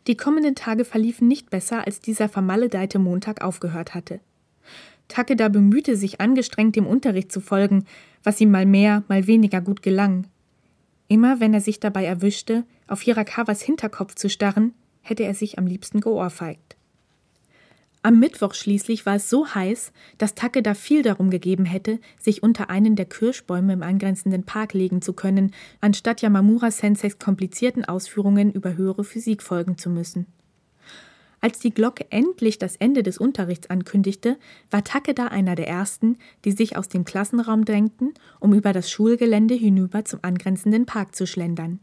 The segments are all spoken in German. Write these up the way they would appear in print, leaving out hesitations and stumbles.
Die kommenden Tage verliefen nicht besser, als dieser vermaledeite Montag aufgehört hatte. Takeda bemühte sich angestrengt, dem Unterricht zu folgen, was ihm mal mehr, mal weniger gut gelang. Immer wenn er sich dabei erwischte, auf Hirakawas Hinterkopf zu starren, hätte er sich am liebsten geohrfeigt. Am Mittwoch schließlich war es so heiß, dass Takeda viel darum gegeben hätte, sich unter einen der Kirschbäume im angrenzenden Park legen zu können, anstatt Yamamura-senseis komplizierten Ausführungen über höhere Physik folgen zu müssen. Als die Glocke endlich das Ende des Unterrichts ankündigte, war Takeda einer der Ersten, die sich aus dem Klassenraum drängten, um über das Schulgelände hinüber zum angrenzenden Park zu schlendern.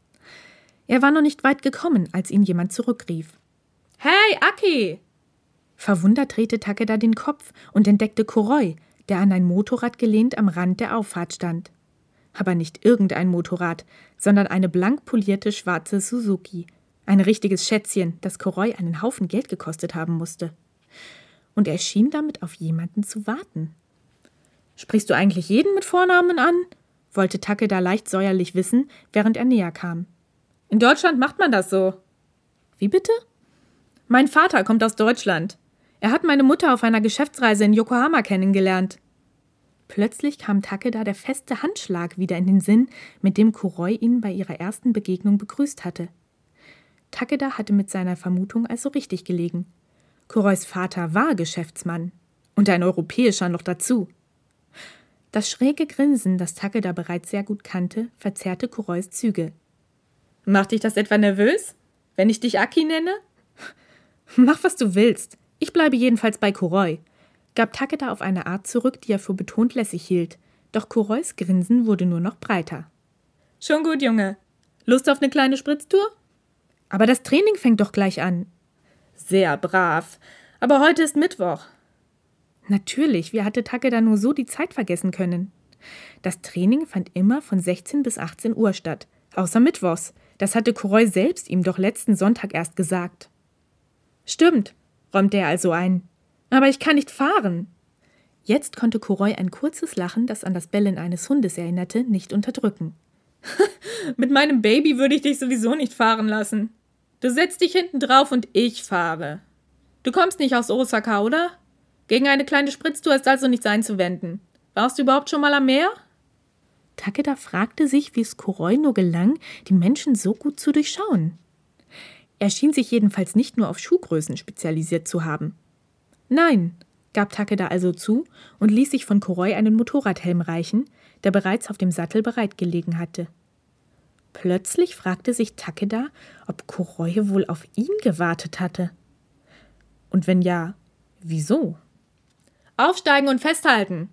Er war noch nicht weit gekommen, als ihn jemand zurückrief. »Hey, Aki!« Verwundert drehte Takeda den Kopf und entdeckte Kuroi, der an ein Motorrad gelehnt am Rand der Auffahrt stand. Aber nicht irgendein Motorrad, sondern eine blank polierte schwarze Suzuki. Ein richtiges Schätzchen, das Kuroi einen Haufen Geld gekostet haben musste. Und er schien damit auf jemanden zu warten. »Sprichst du eigentlich jeden mit Vornamen an?« wollte Takeda leicht säuerlich wissen, während er näher kam. »In Deutschland macht man das so.« »Wie bitte?« »Mein Vater kommt aus Deutschland. Er hat meine Mutter auf einer Geschäftsreise in Yokohama kennengelernt.« Plötzlich kam Takeda der feste Handschlag wieder in den Sinn, mit dem Kuroi ihn bei ihrer ersten Begegnung begrüßt hatte. Takeda hatte mit seiner Vermutung also richtig gelegen. Kurois Vater war Geschäftsmann. Und ein europäischer noch dazu. Das schräge Grinsen, das Takeda bereits sehr gut kannte, verzerrte Kurois Züge. »Macht dich das etwa nervös, wenn ich dich Aki nenne?« »Mach, was du willst. Ich bleibe jedenfalls bei Kuroi«, gab Takeda auf eine Art zurück, die er für betont lässig hielt. Doch Kurois Grinsen wurde nur noch breiter. »Schon gut, Junge. Lust auf eine kleine Spritztour?« »Aber das Training fängt doch gleich an.« »Sehr brav. Aber heute ist Mittwoch.« Natürlich, wie hatte Takeda nur so die Zeit vergessen können? Das Training fand immer von 16 bis 18 Uhr statt, außer mittwochs. Das hatte Kuroi selbst ihm doch letzten Sonntag erst gesagt. »Stimmt«, räumte er also ein. »Aber ich kann nicht fahren.« Jetzt konnte Kuroi ein kurzes Lachen, das an das Bellen eines Hundes erinnerte, nicht unterdrücken. »Mit meinem Baby würde ich dich sowieso nicht fahren lassen. Du setzt dich hinten drauf und ich fahre. Du kommst nicht aus Osaka, oder? Gegen eine kleine Spritztour ist also nichts einzuwenden. Warst du überhaupt schon mal am Meer?« Takeda fragte sich, wie es Kuroi nur gelang, die Menschen so gut zu durchschauen. Er schien sich jedenfalls nicht nur auf Schuhgrößen spezialisiert zu haben. »Nein«, gab Takeda also zu und ließ sich von Kuroi einen Motorradhelm reichen, der bereits auf dem Sattel bereit gelegen hatte. Plötzlich fragte sich Takeda, ob Kuroi wohl auf ihn gewartet hatte. Und wenn ja, wieso? »Aufsteigen und festhalten!«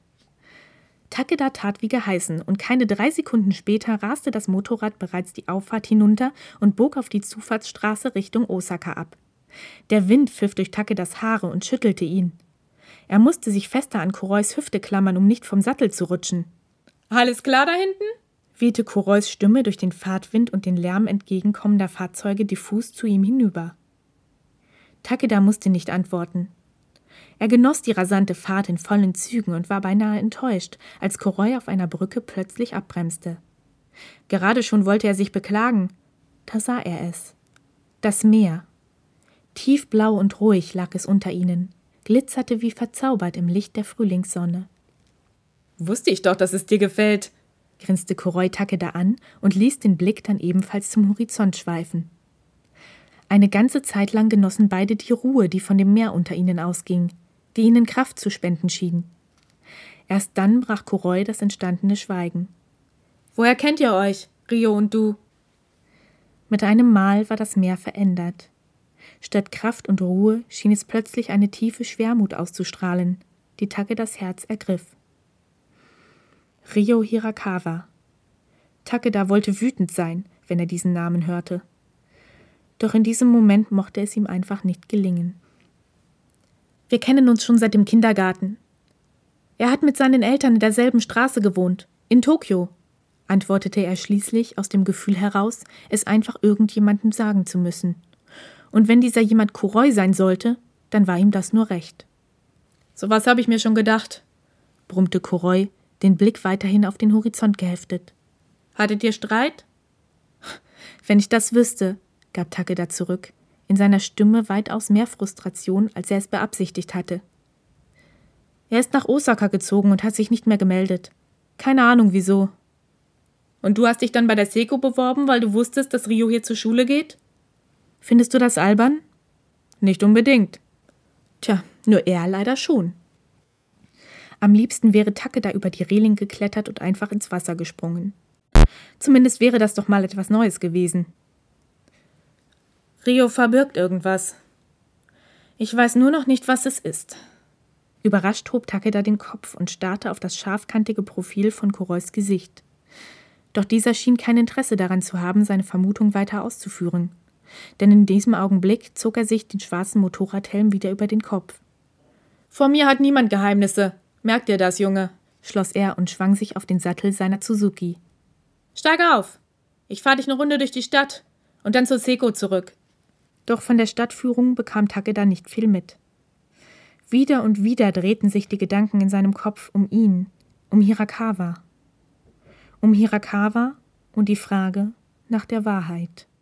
Takeda tat wie geheißen, und keine 3 Sekunden später raste das Motorrad bereits die Auffahrt hinunter und bog auf die Zufahrtsstraße Richtung Osaka ab. Der Wind pfiff durch Takedas Haare und schüttelte ihn. Er musste sich fester an Kurois Hüfte klammern, um nicht vom Sattel zu rutschen. »Alles klar da hinten?« wehte Kurois Stimme durch den Fahrtwind und den Lärm entgegenkommender Fahrzeuge diffus zu ihm hinüber. Takeda musste nicht antworten. Er genoss die rasante Fahrt in vollen Zügen und war beinahe enttäuscht, als Kuroi auf einer Brücke plötzlich abbremste. Gerade schon wollte er sich beklagen. Da sah er es. Das Meer. Tiefblau und ruhig lag es unter ihnen, glitzerte wie verzaubert im Licht der Frühlingssonne. »Wusste ich doch, dass es dir gefällt«, grinste Kuroi Takeda an und ließ den Blick dann ebenfalls zum Horizont schweifen. Eine ganze Zeit lang genossen beide die Ruhe, die von dem Meer unter ihnen ausging, die ihnen Kraft zu spenden schien. Erst dann brach Kuroi das entstandene Schweigen. »Woher kennt ihr euch, Rio und du?« Mit einem Mal war das Meer verändert. Statt Kraft und Ruhe schien es plötzlich eine tiefe Schwermut auszustrahlen, die Takedas Herz ergriff. Rio Hirakawa. Takeda wollte wütend sein, wenn er diesen Namen hörte. Doch in diesem Moment mochte es ihm einfach nicht gelingen. »Wir kennen uns schon seit dem Kindergarten. Er hat mit seinen Eltern in derselben Straße gewohnt, in Tokio«, antwortete er schließlich aus dem Gefühl heraus, es einfach irgendjemandem sagen zu müssen. Und wenn dieser jemand Kuroi sein sollte, dann war ihm das nur recht. »Sowas habe ich mir schon gedacht«, brummte Kuroi, den Blick weiterhin auf den Horizont geheftet. »Hattet ihr Streit?« »Wenn ich das wüsste«, gab Takeda zurück. in seiner Stimme weitaus mehr Frustration, als er es beabsichtigt hatte. Er ist nach Osaka gezogen und hat sich nicht mehr gemeldet. Keine Ahnung wieso. Und du hast dich dann bei der Seiko beworben, weil du wusstest, dass Rio hier zur Schule geht? Findest du das albern? Nicht unbedingt. Tja, nur er leider schon. Am liebsten wäre Takeda über die Reling geklettert und einfach ins Wasser gesprungen. Zumindest wäre das doch mal etwas Neues gewesen. Rio verbirgt irgendwas. Ich weiß nur noch nicht, was es ist. Überrascht hob Takeda den Kopf und starrte auf das scharfkantige Profil von Kurois Gesicht. Doch dieser schien kein Interesse daran zu haben, seine Vermutung weiter auszuführen. Denn in diesem Augenblick zog er sich den schwarzen Motorradhelm wieder über den Kopf. »Vor mir hat niemand Geheimnisse. Merkt ihr das, Junge?« schloss er und schwang sich auf den Sattel seiner Suzuki. »Steig auf! Ich fahre dich eine Runde durch die Stadt und dann zur Seiko zurück.« Doch von der Stadtführung bekam Takeda nicht viel mit. Wieder und wieder drehten sich die Gedanken in seinem Kopf um ihn, um Hirakawa. Um Hirakawa und die Frage nach der Wahrheit.